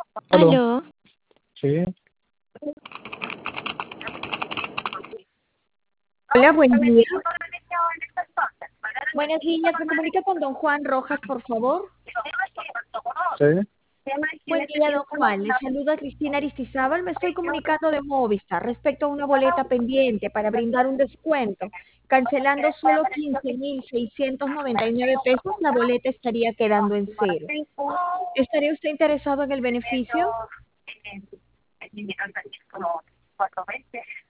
Aló, Aló, sí, hola, buen día. Buenos días, me comunica con don Juan Rojas, por favor. sí, Buen día, don Juan. Le saluda Cristina Aristizábal. Me estoy comunicando de Movistar respecto a una boleta pendiente para brindar un descuento. Cancelando solo 15.699 pesos, la boleta estaría quedando en cero. ¿Estaría usted interesado en el beneficio?